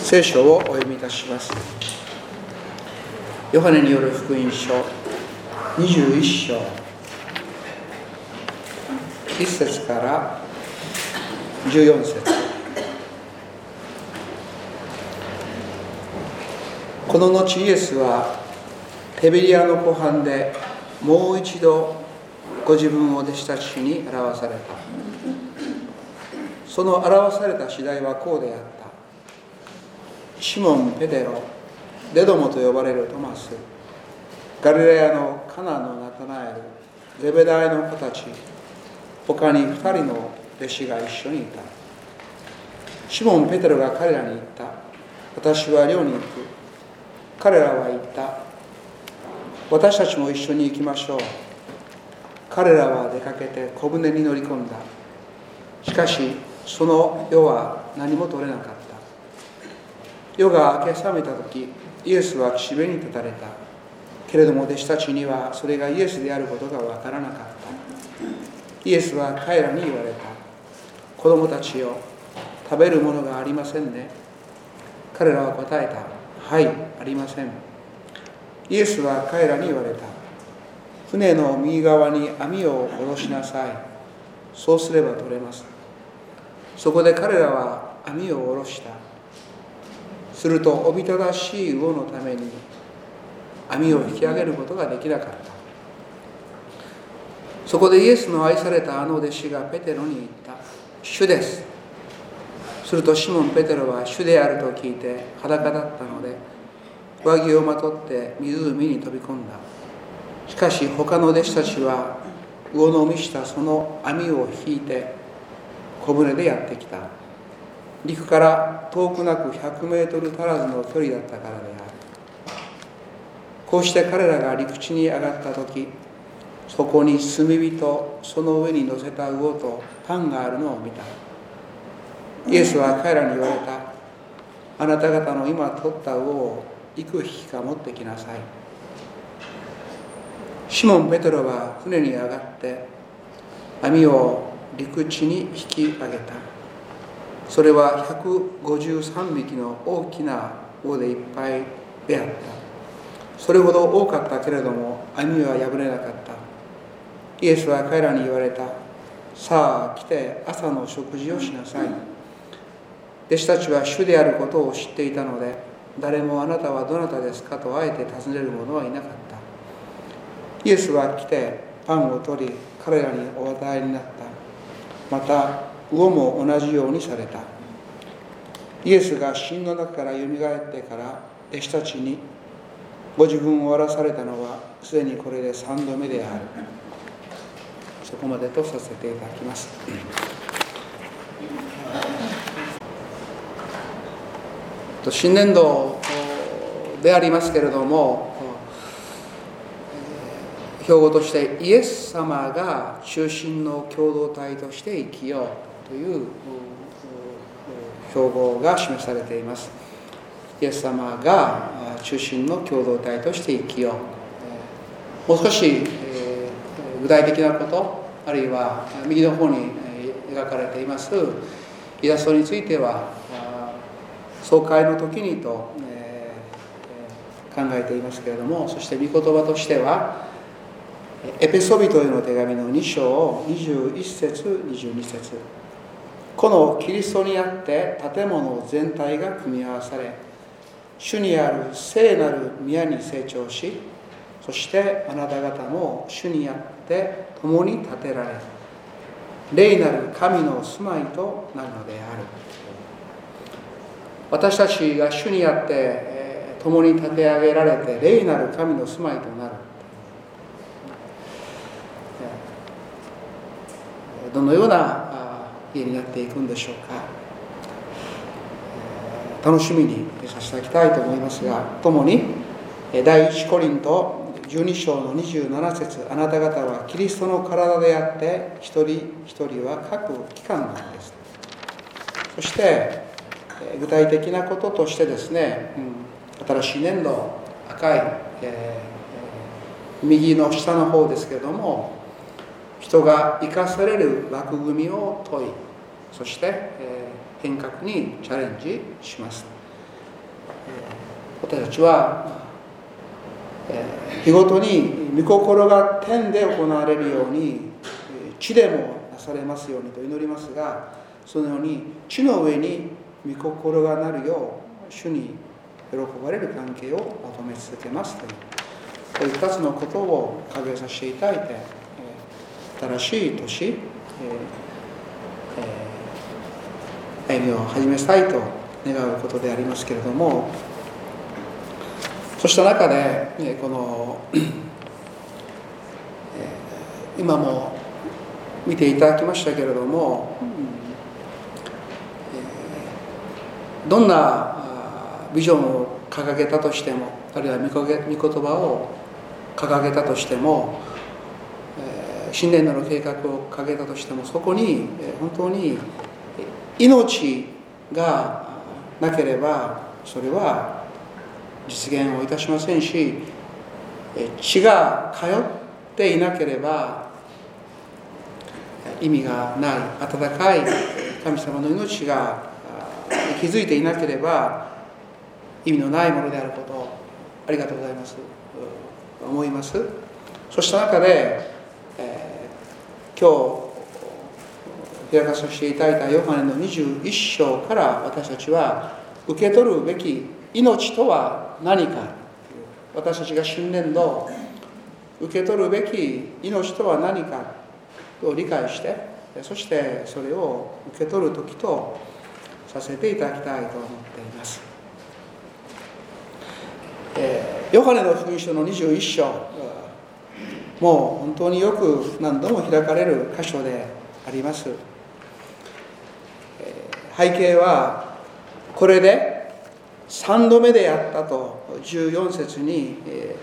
聖書をお読みいたします。ヨハネによる福音書21章1節から14節。この後イエスはテベリアの湖畔でもう一度ご自分を弟子たちに表された。その表された次第はこうであった。シモン・ペテロ、デドモと呼ばれるトマス、ガリラヤのカナのナタナエル、ゼベダイの子たち、他に2人の弟子が一緒にいた。シモン・ペテロが彼らに言った。私は漁に行く。彼らは言った。私たちも一緒に行きましょう。彼らは出かけて小舟に乗り込んだ。しかしその夜は何も取れなかった。夜が明け覚めた時、イエスは岸辺に立たれた。けれども弟子たちにはそれがイエスであることがわからなかった。イエスは彼らに言われた。子供たちよ、食べるものがありませんね。彼らは答えた。はい、ありません。イエスは彼らに言われた。船の右側に網を下ろしなさい。そうすれば取れます。そこで彼らは網を下ろした。するとおびただしい魚のために網を引き上げることができなかった。そこでイエスの愛されたあの弟子がペテロに言った。主です。するとシモン・ペテロは主であると聞いて裸だったので上着をまとって湖に飛び込んだ。しかし他の弟子たちは魚の見したその網を引いて小舟でやってきた。陸から遠くなく100メートル足らずの距離だったからである。こうして彼らが陸地に上がった時、そこに炭火とその上に乗せた魚とパンがあるのを見た。イエスは彼らに言われた。あなた方の今取った魚を幾匹か持ってきなさい。シモン・ペテロは船に上がって網を陸地に引き上げた。それは153匹の大きな魚でいっぱいであった。それほど多かったけれども網は破れなかった。イエスは彼らに言われた。さあ来て朝の食事をしなさい。弟子たちは主であることを知っていたので、誰もあなたはどなたですかとあえて尋ねる者はいなかった。イエスは来てパンを取り彼らにお与えになった。また魚も同じようにされた。イエスが死人の中からよみがえってから弟子たちにご自分を終わらされたのはすでにこれで3度目である。そこまでとさせていただきます。新年度でありますけれども、標語としてイエス様が中心の共同体として生きようという標語が示されています。イエス様が中心の共同体として生きよう。もう少し具体的なこと、あるいは右の方に描かれていますイラストについては総会の時にと考えていますけれども、そして御言葉としてはエペソビトへの手紙の2章21節22節。このキリストにあって建物全体が組み合わされ、主にある聖なる宮に成長し、そしてあなた方も主にあって共に建てられ、霊なる神の住まいとなるのである。私たちが主にあって共に建て上げられて霊なる神の住まいとなる。どのような家になっていくんでしょうか。楽しみにさせていただきたいと思いますが、共に第一コリント12章の27節。あなた方はキリストの体であって一人一人は各機関なんです。そして具体的なこととしてですね、新しい年度赤い、右の下の方ですけれども、人が生かされる枠組みを問い、そして、変革にチャレンジします。 私たちは日ごとに御心が天で行われるように地でもなされますようにと祈りますが、そのように地の上に御心がなるよう主に喜ばれる関係を求め続けますという、こういう2つのことを掲げさせていただいて、新しい年、歩みを始めたいと願うことでありますけれども、そうした中でこの今も見ていただきましたけれども、どんなビジョンを掲げたとしても、あるいは御言葉を掲げたとしても、新年度の計画を掲げたとしても、そこに本当に命がなければそれは実現をいたしませんし、血が通っていなければ意味がない、温かい神様の命が息づいていなければ意味のないものであることを、ありがとうございます思います。そうした中で、今日開かさせていただいたヨハネの21章から私たちは受け取るべき命とは何か、私たちが新年度受け取るべき命とは何かを理解して、そしてそれを受け取る時とさせていただきたいと思っています。ヨハネの福音書の21章、もう本当によく何度も開かれる箇所であります。背景はこれで3度目であったと14節に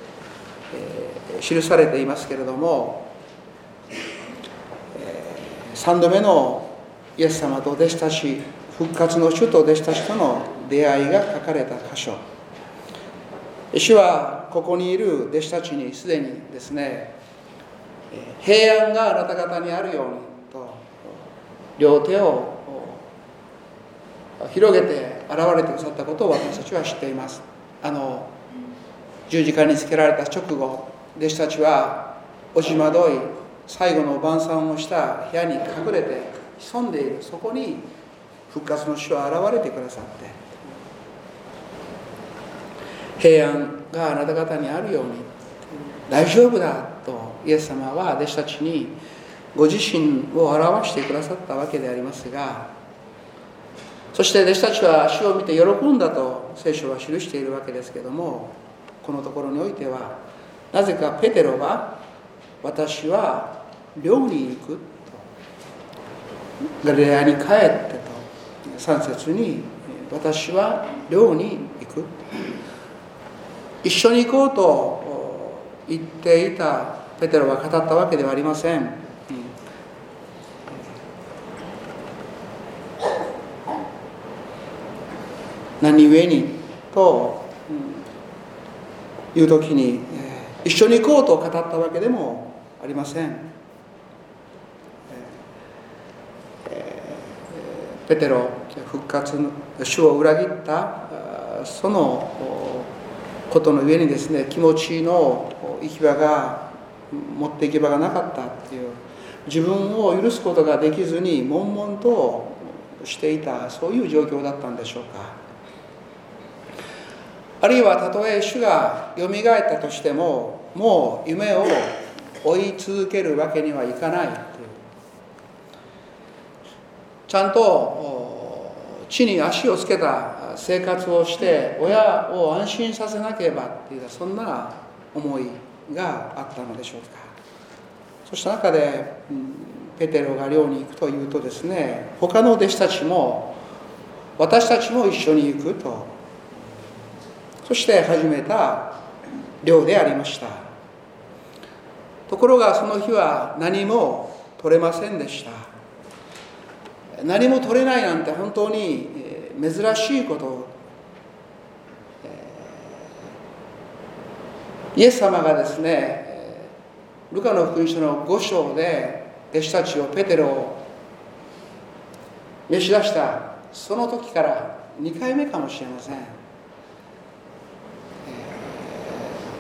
記されていますけれども、3度目のイエス様と弟子たち、復活の主と弟子たちとの出会いが書かれた箇所、主はここにいる弟子たちにすでにですね、平安があなた方にあるようにと両手を広げて現れてくださったことを私たちは知っています。十字架につけられた直後、弟子たちは押し惑い最後の晩餐をした部屋に隠れて潜んでいる、そこに復活の主は現れてくださって、平安があなた方にあるように、大丈夫だとイエス様は弟子たちにご自身を表してくださったわけでありますが、そして弟子たちは主を見て喜んだと聖書は記しているわけですけれども、このところにおいてはなぜかペテロは私は漁に行くと、ガリレアに帰ってと3節に私は漁に行く、一緒に行こうと言っていたペテロが語ったわけではありません。何故にという時に一緒に行こうと語ったわけでもありません。ペテロ、復活の主を裏切ったそのことの上にですね、気持ちの行き場が持って行き場がなかったっていう、自分を許すことができずに悶々としていた、そういう状況だったんでしょうか。あるいはたとえ主がよみがえったとしても、もう夢を追い続けるわけにはいかないという、ちゃんと地に足をつけた生活をして親を安心させなければっていう、そんな思いがあったのでしょうか。そうした中でペテロが漁に行くというとですね、他の弟子たちも私たちも一緒に行くと、そして始めた漁でありました。ところがその日は何も取れませんでした。何も取れないなんて本当に珍しいこと。イエス様がですね、ルカの福音書の5章で弟子たちを、ペテロを召し出したその時から2回目かもしれません。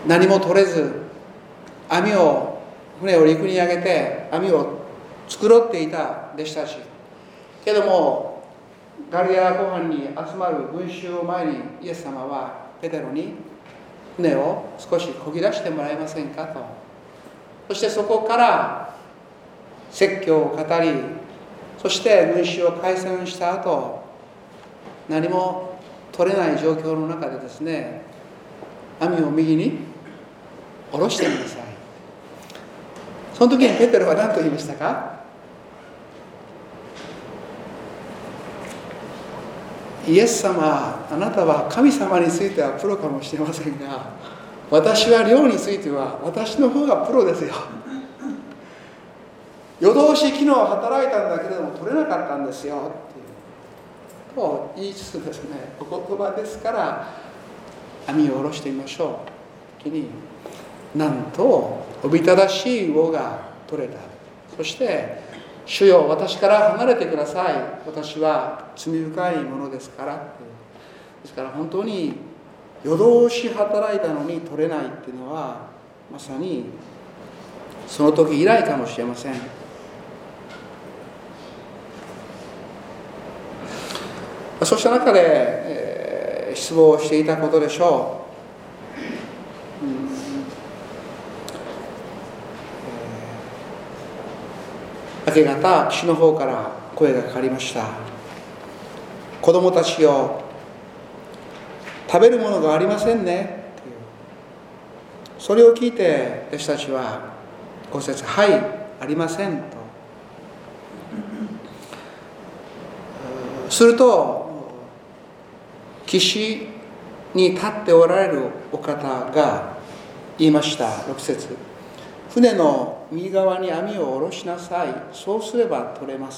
何も取れず船を陸に上げて網を繕っていた弟子たちけども、ガリラヤ湖畔に集まる群衆を前にイエス様はペテロに船を少し漕ぎ出してもらえませんかと。そしてそこから説教を語り、そして群衆を解散した後、何も取れない状況の中でですね、網を右に下ろしてみなさい。その時にペテロは何と言いましたか？イエス様、あなたは神様についてはプロかもしれませんが、私は漁については私の方がプロですよ。夜通し昨日働いたんだけれども取れなかったんですよっていうと言いつつですね、お言葉ですから網を下ろしてみましょう。時になんとおびただしい魚が取れた。そして主よ、私から離れてください、私は罪深いものですから。ですから本当に夜通し働いたのに取れないっていうのは、まさにその時以来かもしれません。そうした中で、失望していたことでしょう。明け方、岸の方から声がかかりました。子供たちよ、食べるものがありませんね。それを聞いて弟子たちは5節、はい、ありませんと。すると岸に立っておられるお方が言いました。6節、船の右側に網を下ろしなさい、そうすれば取れます。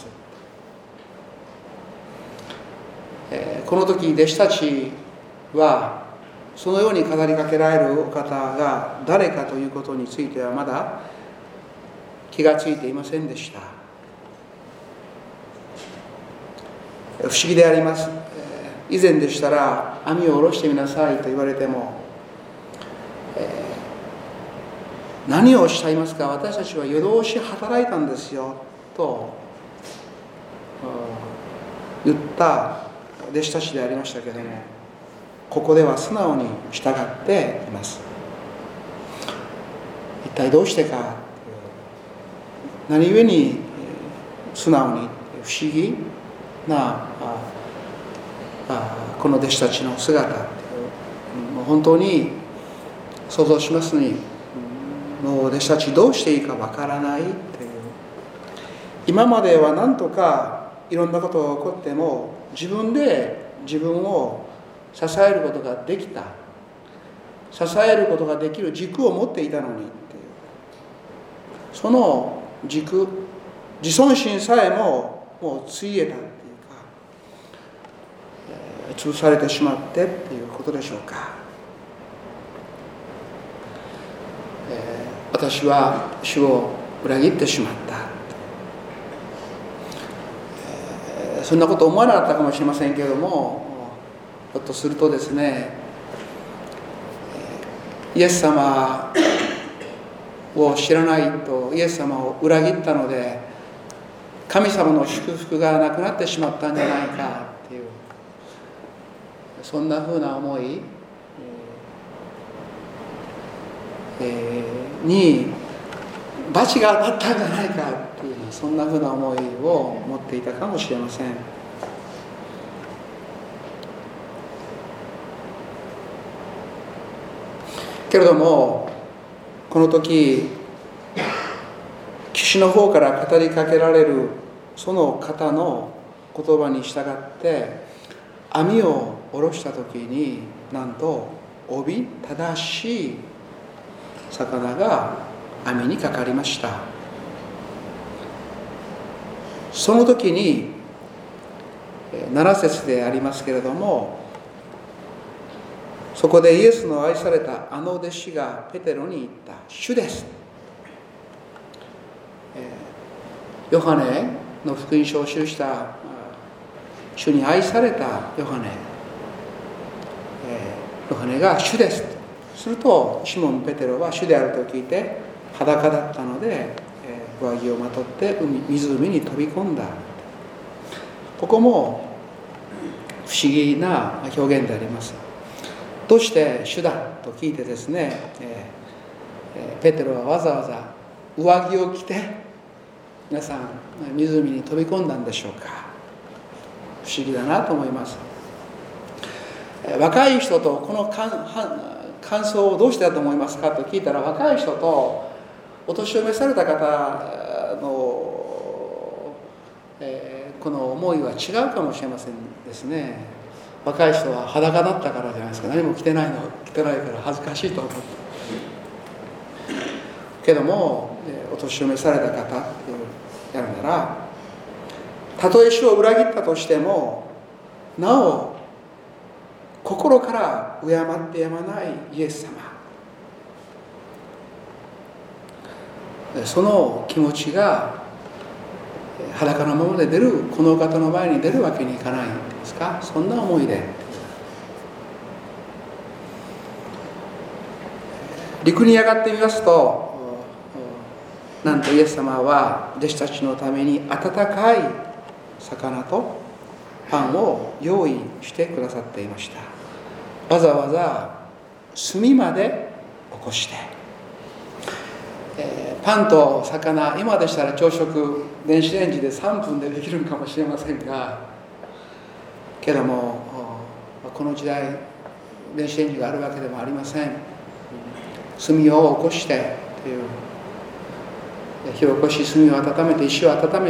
この時弟子たちはそのように語りかけられるお方が誰かということについてはまだ気がついていませんでした。不思議であります。以前でしたら網を下ろしてみなさいと言われても、何をおっしゃいますか、私たちは夜通し働いたんですよと言った弟子たちでありましたけれども、ここでは素直に従っています。一体どうしてか、何故に素直に不思議なこの弟子たちの姿、もう本当に想像しますに、もう弟子たちどうしていいかわからないという。今までは何とかいろんなことが起こっても自分で自分を支えることができた、支えることができる軸を持っていたのにっていう、その軸、自尊心さえももうついえたっていうか、潰されてしまってっていうことでしょうか。私は主を裏切ってしまった、そんなこと思わなかったかもしれませんけれども、ひょっとするとですね、イエス様を知らないと、イエス様を裏切ったので神様の祝福がなくなってしまったんじゃないかっていう、そんなふうな思いに罰が当たったんじゃないかっていう、そんなふうな思いを持っていたかもしれません。けれどもこの時、岸の方から語りかけられるその方の言葉に従って網を下ろした時に、なんとおびただしい魚が網にかかりました。その時に7節でありますけれども、そこでイエスの愛されたあの弟子がペテロに言った。主です。ヨハネの福音書を記した主に愛されたヨハネが主ですとするとシモン・ペテロは主であると聞いて裸だったので、上着をまとって湖に飛び込んだ。ここも不思議な表現であります。どうして主だと聞いてですね、ペテロはわざわざ上着を着て皆さん湖に飛び込んだんでしょうか。不思議だなと思います。若い人とこの感想をどうしてだと思いますかと聞いたら、若い人とお年を召された方の、この思いは違うかもしれませんですね。若い人は裸だったからじゃないですか。何も着てないから恥ずかしいと思ってけども、お年を召された方ってやるなら、たとえ主を裏切ったとしてもなお心から敬ってやまないイエス様、その気持ちが裸のままで出るこのお方の前に出るわけにいかないんですか。そんな思いで陸に上がってみますと、なんとイエス様は弟子たちのために温かい魚とパンを用意してくださっていました。わざわざ炭まで起こして、パンと魚、今でしたら朝食電子レンジで3分でできるかもしれませんが、けどもこの時代電子レンジがあるわけでもありません。炭を起こしてという、火を起こし炭を温めて石を温めてという、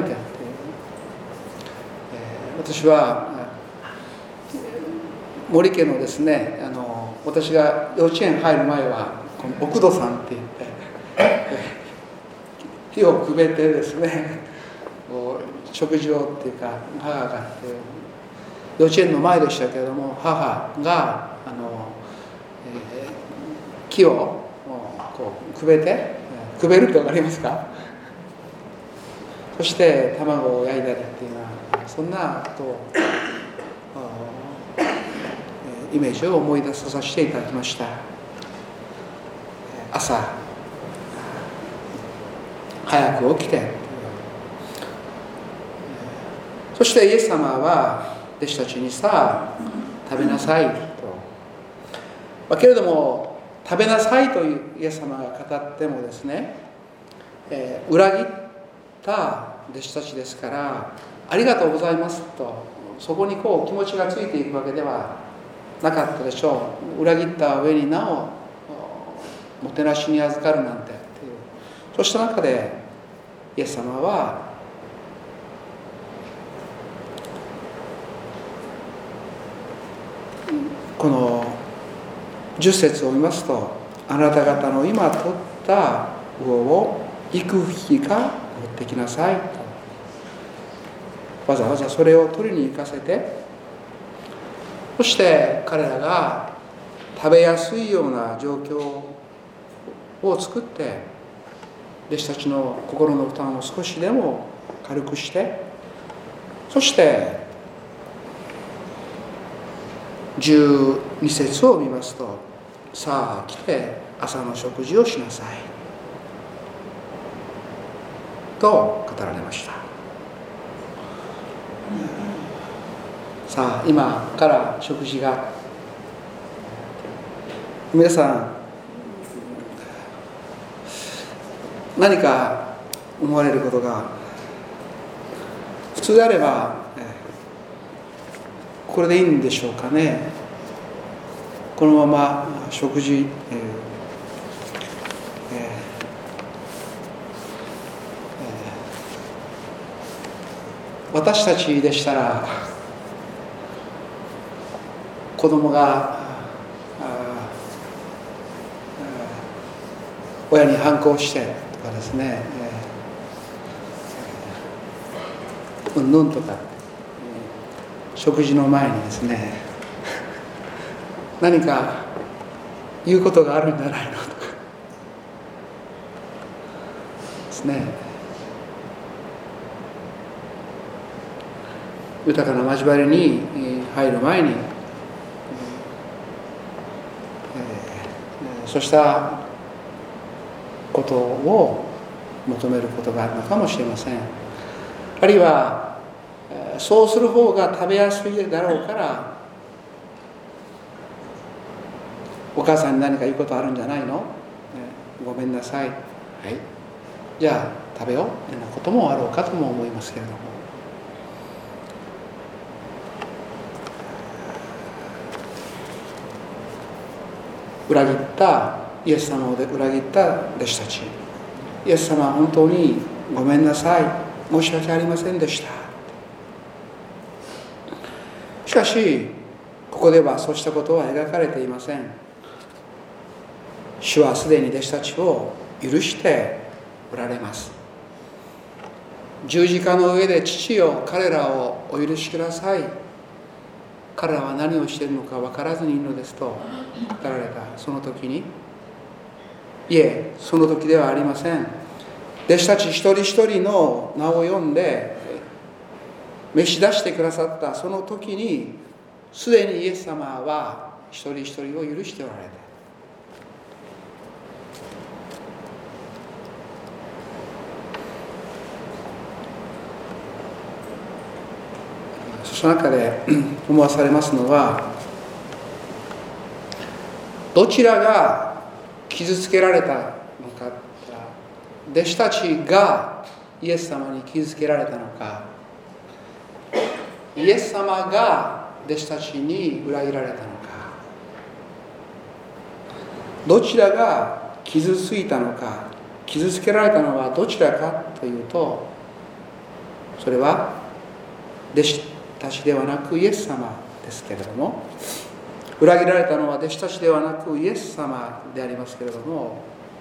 私は森家のですね、私が幼稚園入る前はこの奥戸さんって言って火をくべてですね、食事をっていうか、母が幼稚園の前でしたけれども、母が木をこうくべて、くべるって分かりますか。そして卵を焼いたりっていうような、そんなことをイメージを思い出させていただきました。朝早く起きて、そしてイエス様は弟子たちにさあ食べなさいと、けれども食べなさいというイエス様が語ってもですね、裏切った弟子たちですから、ありがとうございますとそこにこう気持ちがついていくわけではなかったでしょう。裏切った上になおもてなしに預かるなんてっていう、そうした中でイエス様はこの10節を見ますと、あなた方の今取った魚を幾匹か持ってきなさいと、わざわざそれを取りに行かせて、そして彼らが食べやすいような状況を作って、弟子たちの心の負担を少しでも軽くして、そして12節を見ますと、さあ来て朝の食事をしなさいと語られました。さあ今から食事が、皆さん何か思われることが、普通であればこれでいいんでしょうかね。このまま食事、私たちでしたら子供が親に反抗してとかですね、うんぬんとか食事の前にですね何か言うことがあるんじゃないのとかですね、豊かな交わりに入る前に、 そうしたことを求めることがあるのかもしれません。あるいはそうする方が食べやすいだろうから、お母さんに何か言うことあるんじゃないの、ごめんなさい、はい、じゃあ食べようというようなこともあろうかとも思いますけれども、裏切ったイエス様を裏切った弟子たち、イエス様は本当にごめんなさい、申し訳ありませんでした。しかしここではそうしたことは描かれていません。主はすでに弟子たちを許しておられます。十字架の上で父よ、彼らをお許しください、彼らは何をしているのか分からずにいるのですと語られたその時に、いえ、その時ではありません。弟子たち一人一人の名を呼んで召し出してくださったその時に、すでにイエス様は一人一人を許しておられた。その中で思わされますのは、どちらが傷つけられたのか、弟子たちがイエス様に傷つけられたのか、イエス様が弟子たちに裏切られたのか、どちらが傷ついたのか、傷つけられたのはどちらかというと、それは弟子たちではなくイエス様ですけれども、裏切られたのは弟子たちではなくイエス様でありますけれども、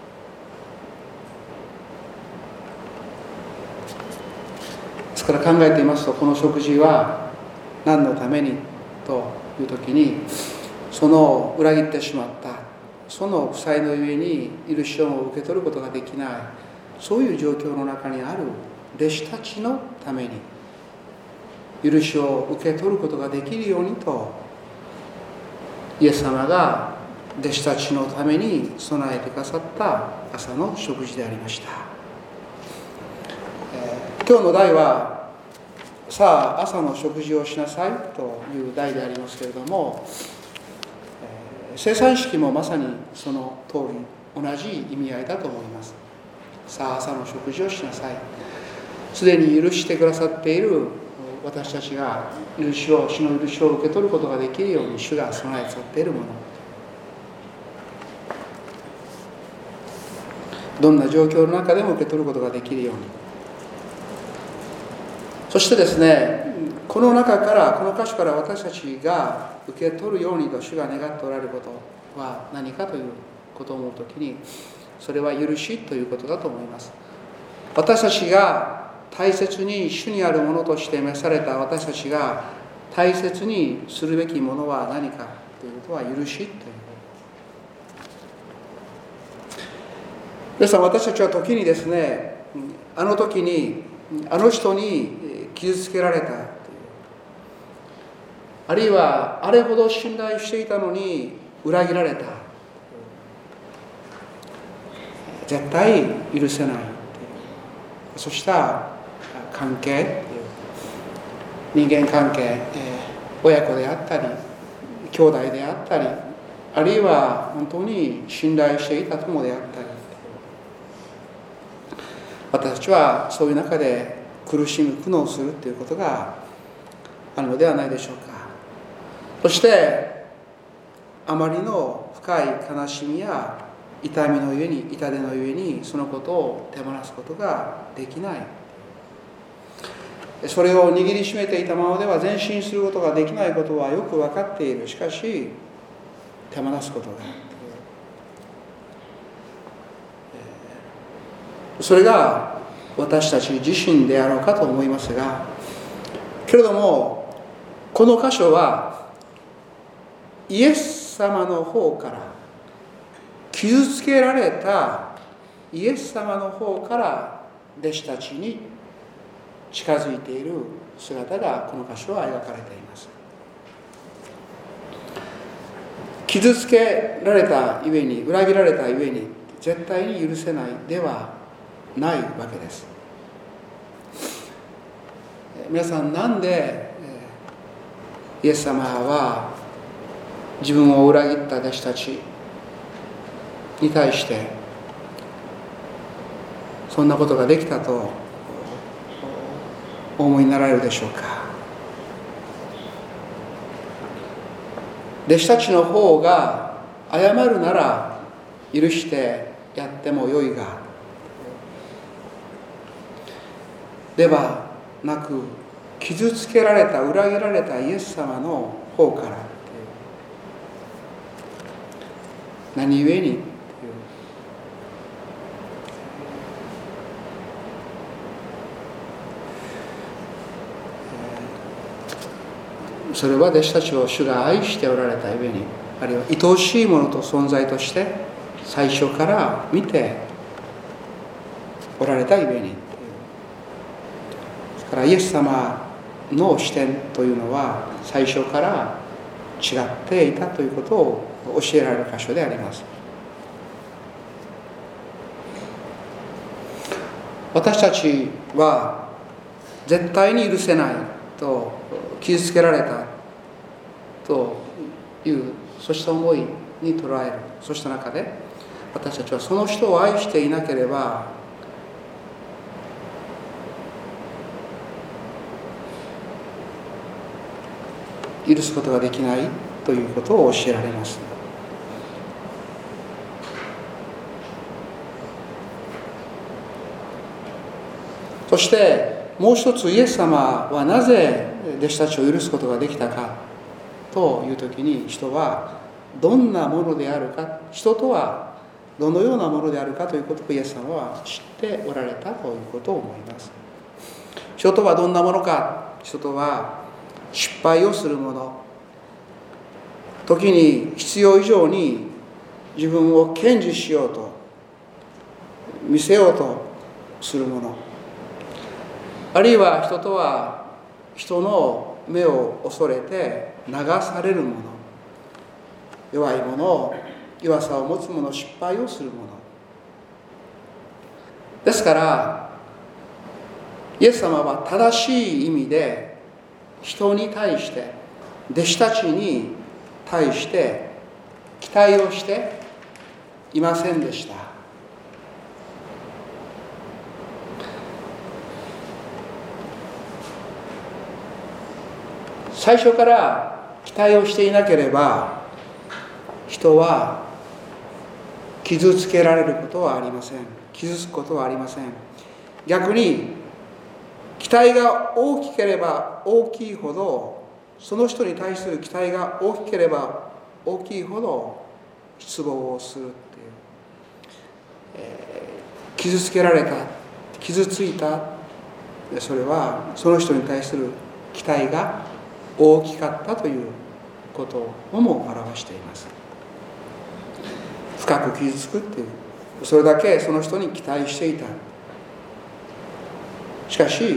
ですから考えていますと、この食事は何のためにという時に、その裏切ってしまったその負債のゆえに許しを受け取ることができない、そういう状況の中にある弟子たちのために許しを受け取ることができるようにと、イエス様が弟子たちのために備えてくださった朝の食事でありました。今日の題は、さあ朝の食事をしなさいという題でありますけれども、生産式もまさにその通り同じ意味合いだと思います。さあ朝の食事をしなさい。すでに許してくださっている私たちが主の許しを受け取ることができるように主が備えてくださっているもの、どんな状況の中でも受け取ることができるように。そしてですね、この中からこの箇所から私たちが受け取るようにと主が願っておられることは何かということを思うときに、それは許しということだと思います。私たちが大切に主にあるものとして召された私たちが大切にするべきものは何かということは許しということ。皆さん、私たちは時にですね、あの時にあの人に傷つけられたという、あるいはあれほど信頼していたのに裏切られた、絶対許せないという、そうした関係、人間関係、親子であったり兄弟であったり、あるいは本当に信頼していた友であったり、私たちはそういう中で苦しむ苦悩するということがあるのではないでしょうか。そしてあまりの深い悲しみや痛みのゆえに、痛手のゆえにそのことを手放すことができない、それを握りしめていたままでは前進することができないことはよく分かっている。しかし手放すことが、それが私たち自身であろうかと思いますが、けれどもこの箇所はイエス様の方から、傷つけられたイエス様の方から弟子たちに近づいている姿がこの箇所は描かれています。 傷つけられたゆえに、裏切られたゆえに絶対に許せないではないわけです。皆さん、なんでイエス様は自分を裏切った弟子たちに対してそんなことができたとお思いになられるでしょうか。弟子たちの方が謝るなら許してやってもよいが、ではなく傷つけられた、裏切られたイエス様の方から、何故にそれは弟子たちを主が愛しておられたゆえに、あるいは愛しいものと存在として最初から見ておられたゆえに。ですからイエス様の視点というのは最初から違っていたということを教えられる箇所であります。私たちは絶対に許せないと、傷つけられたという、そうした思いに捉える。そうした中で私たちはその人を愛していなければ許すことができないということを教えられます。そしてもう一つ、イエス様はなぜ弟子たちを許すことができたかというときに、人はどんなものであるか、人とはどのようなものであるかということをイエス様は知っておられたということを思います。人とはどんなものか。人とは失敗をするもの、時に必要以上に自分を堅持しようと見せようとするもの、あるいは人とは人の目を恐れて流されるもの、弱いもの、弱さを持つもの、失敗をするものですから、イエス様は正しい意味で人に対して、弟子たちに対して期待をしていませんでした。最初から期待をしていなければ、人は傷つけられることはありません。傷つくことはありません。逆に期待が大きければ大きいほど、その人に対する期待が大きければ大きいほど失望をするっていう、傷つけられた、傷ついた、それはその人に対する期待が大きかったということをも表しています。深く傷つくっていう、それだけその人に期待していた。しかし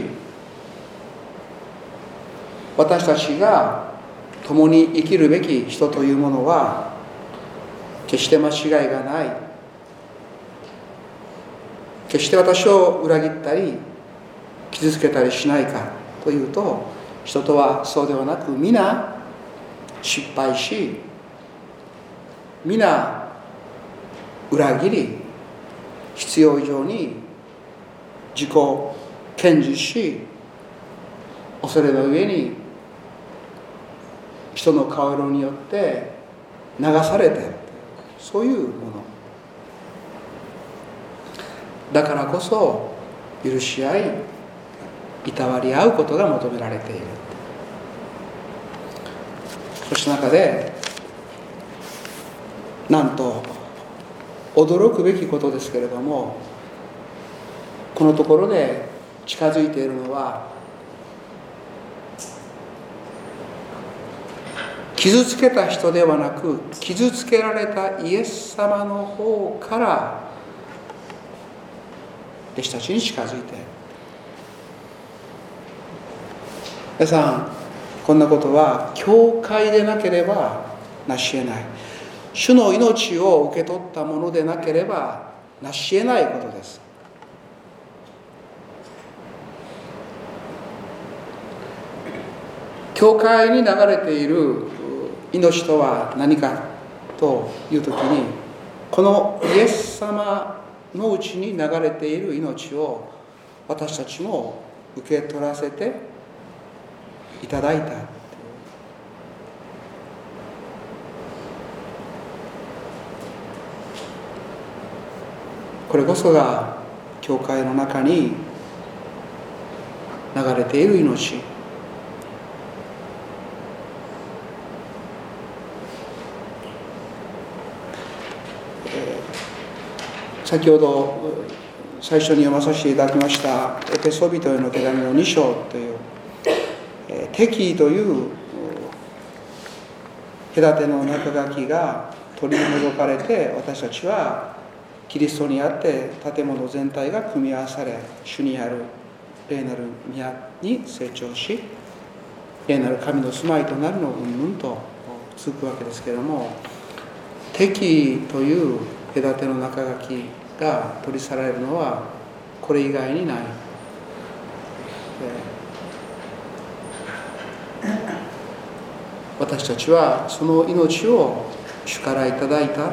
私たちが共に生きるべき人というものは決して間違いがない。決して私を裏切ったり傷つけたりしないかというと、人とはそうではなく、皆失敗し、皆裏切り、必要以上に自己顕示し、恐れの上に人の顔色によって流されている、そういうものだからこそ、許し合いいたわり合うことが求められている。そした中で、なんと驚くべきことですけれども、このところで近づいているのは、傷つけた人ではなく、傷つけられたイエス様の方から弟子たちに近づいている。皆さん、こんなことは教会でなければなし得ない。 主の命を受け取ったものでなければなし得ないことです。教会に流れている命とは何かというときに、このイエス様のうちに流れている命を私たちも受け取らせていただいた。これこそが教会の中に流れている命。先ほど最初に読まさせていただきましたエペソビトへの手紙の2章という敵意という隔ての中書きが取り除かれて、私たちはキリストにあって建物全体が組み合わされ、主にある霊なる宮に成長し、霊なる神の住まいとなるのをうんぬんと続くわけですけれども、敵意という隔ての中書きが取り去られるのはこれ以外にない。私たちはその命を主からいただいた。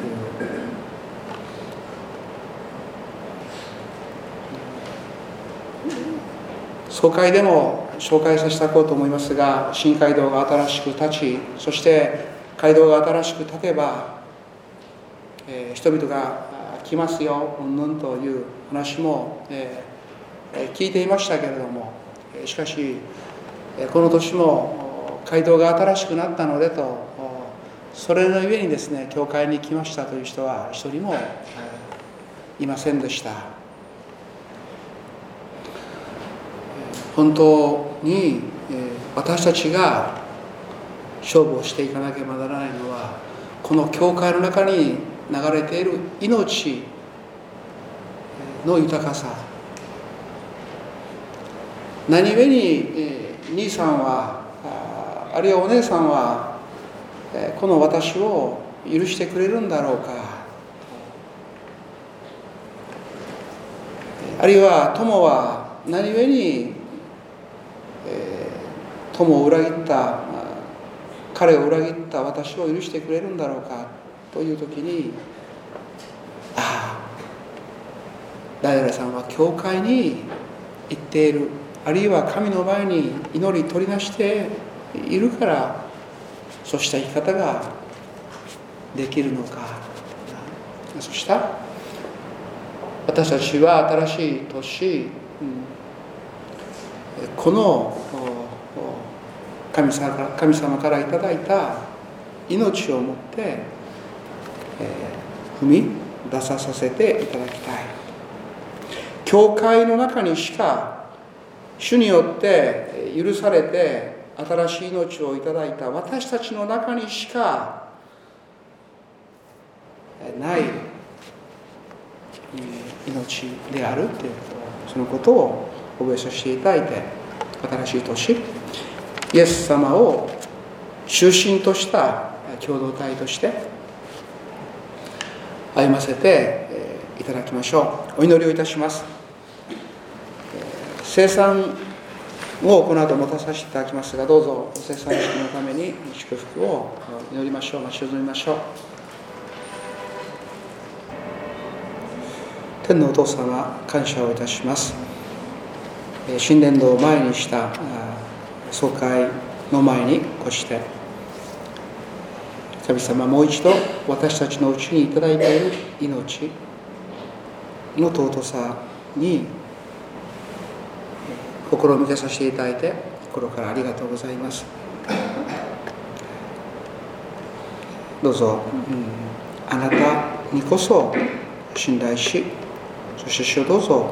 総会でも紹介させていただこうと思いますが、新街道が新しく立ち、そして街道が新しく立てば、人々が来ますようんぬんという話も、聞いていましたけれども、しかしこの年も街道が新しくなったのでと、それのゆえにですね、教会に来ましたという人は一人もいませんでした。本当に私たちが勝負をしていかなければならないのは、この教会の中に流れている命の豊かさ。何故に兄さんはあるいはお姉さんはこの私を許してくれるんだろうか、あるいは友は何故に友を裏切った彼を裏切った私を許してくれるんだろうかという時に、誰々さんは教会に行っている、あるいは神の前に祈り取りなしているから、そうした生き方ができるのか。そした私たちは新しい年、この神様からいただいた命をもって、踏み出させていただきたい。教会の中にしか主によって許されて新しい命をいただいた私たちの中にしかない命であるということ、そのことを覚えさせていただいて、新しい年イエス様を中心とした共同体として歩ませていただきましょう。お祈りをいたします。聖餐をこの後持たさせていただきますが、どうぞ聖餐式のために祝福を祈りましょう。待ち望みましょう。天のお父様、感謝をいたします。新年度を前にした総会の前にこうして神様、もう一度私たちのうちにいただいている命の尊さに心を向けさせていただいて、心からありがとうございます。どうぞ、あなたにこそ信頼し、そして主をどうぞ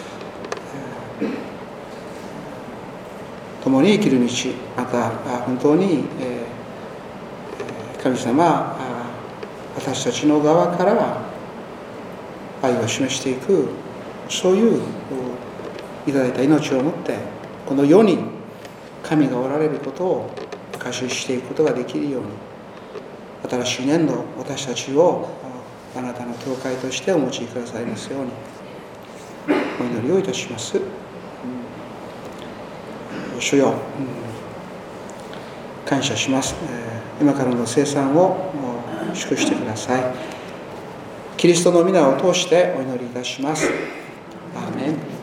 共に生きる道、また本当に神様、私たちの側から愛を示していく、そういういただいた命をもってこの世に神がおられることを証ししていくことができるように、 新しい年度、私たちをあなたの教会としてお持ちくださいますようにお祈りをいたします。主よ、感謝します。今からの生産を祝してください。キリストの皆を通してお祈りいたします。アーメン。